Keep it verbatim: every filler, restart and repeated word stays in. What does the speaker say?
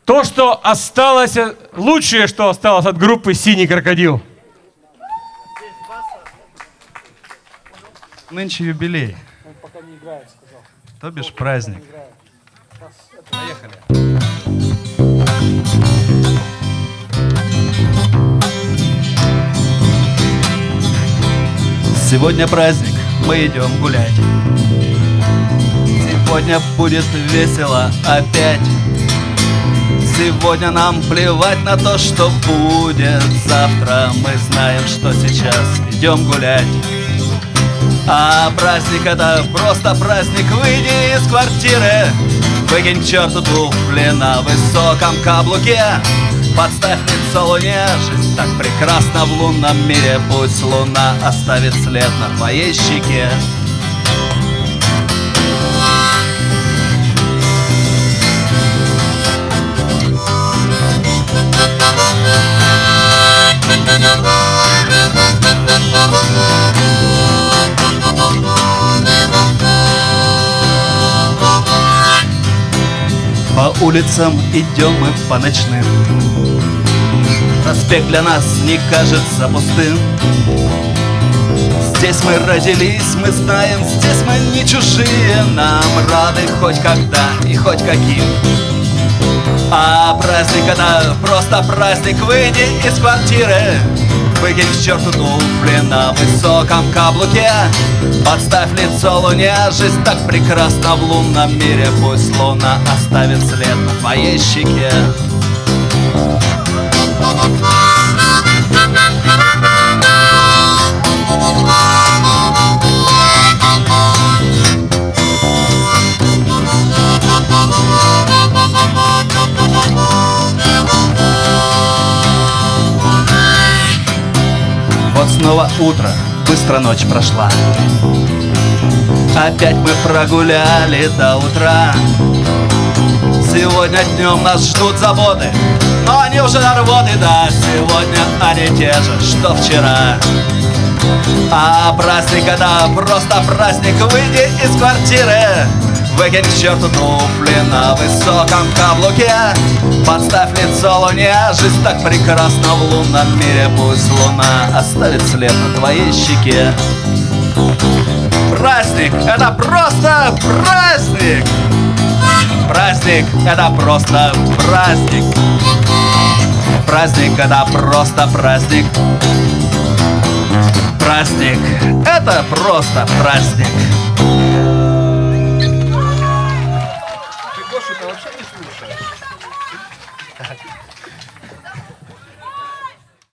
То, что осталось, лучшее, что осталось от группы «Синий крокодил». Нынче юбилей. Он пока не играет, сказал. То бишь праздник. Поехали. Сегодня праздник, мы идем гулять. Сегодня будет весело опять. Сегодня нам плевать на то, что будет завтра. Мы знаем, что сейчас идем гулять. А праздник — это просто праздник. Выйди из квартиры, выкинь к черту туфли на высоком каблуке. Подставь лицо луне, жизнь так прекрасна в лунном мире. Пусть луна оставит след на твоей щеке. По улицам идем мы по ночным. Проспект для нас не кажется пустым. Здесь мы родились, мы знаем, здесь мы не чужие. Нам рады хоть когда и хоть каким. А праздник — это просто праздник. Выйди из квартиры, выкинь к черту туфли на высоком каблуке. Подставь лицо луне, жизнь так прекрасна в лунном мире. Пусть луна оставит след на твоей щеке. Вот снова утро, быстро ночь прошла. Опять мы прогуляли до утра. Сегодня днем нас ждут заботы, но они уже на работе, да. Сегодня они те же, что вчера. А праздник — это просто праздник. Выйди из квартиры, выкинь к черту туфли на высоком каблуке. Подставь лицо луне, жизнь так прекрасна в лунном мире. Пусть луна оставит след на твоей щеке. Праздник — это просто праздник. Праздник — это просто праздник. Праздник — это просто праздник. Праздник — это просто праздник. Ты Гошу-то вообще не слушаешь?